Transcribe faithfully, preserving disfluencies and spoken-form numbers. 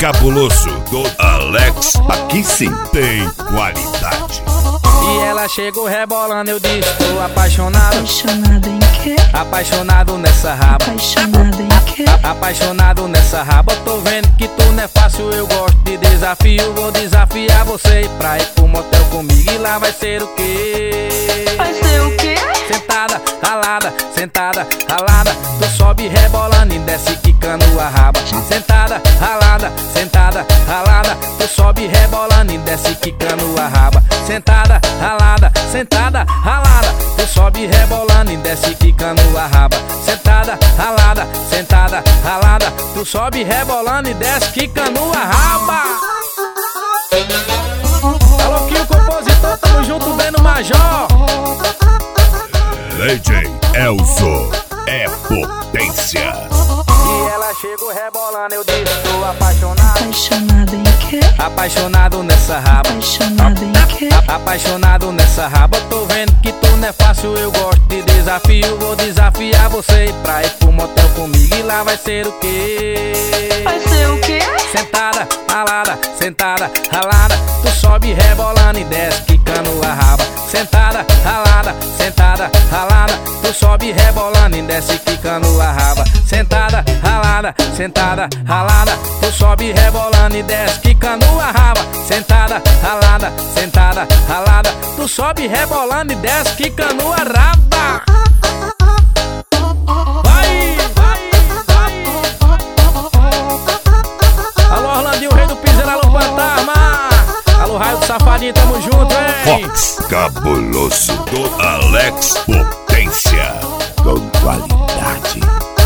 cabuloso do Alex. Aqui sim tem qualidade. E ela chegou rebolando, eu disse, tô apaixonado. Apaixonado em quê? Apaixonado nessa raba. Apaixonado em quê? Apaixonado nessa raba. Tô vendo que tu não é fácil, eu gosto de desafio. Vou desafiar você pra ir pro motel comigo. E lá vai ser o quê? Vai ser o quê? Sentada, ralada, sentada, ralada. Tu sobe rebolando e desce quicando a raba. Sentada, ralada, sentada, ralada. Tu sobe rebolando e desce quicando a raba. Sentada, ralada, sentada, ralada. Tu sobe rebolando e desce quicando a raba. Sentada, ralada, sentada, ralada. Tu sobe rebolando e desce quicando a raba. Alô, que o compositor, tamo junto bem no Major. D J Elzo é potência. E ela chegou rebolando, eu disse, tô apaixonado. Apaixonado em quê? Apaixonado nessa raba. Apaixonado em quê? Apaixonado nessa raba. Tô vendo que tu não é fácil, eu gosto de desafio. Vou desafiar você pra ir pro motel comigo. E lá vai ser o quê? Vai ser o quê? Sentada, ralada, sentada, ralada. Tu sobe rebolando e desce quicando a raba. Sentada, ralada, sentada, ralada. Tu sobe rebolando e desce quicando a raba. Sentada, ralada, sentada, ralada. Tu sobe rebolando e desce quicando a raba. Sentada, ralada, sentada, ralada. Tu sobe rebolando e desce quicando a raba. Vai, vai, vai. Alô, Orlandinho, rei do piseiro, alô, fantasma. Alô, raio do safadinho, tamo junto, hein? Fox cabuloso do Alex Potência. Com qualidade.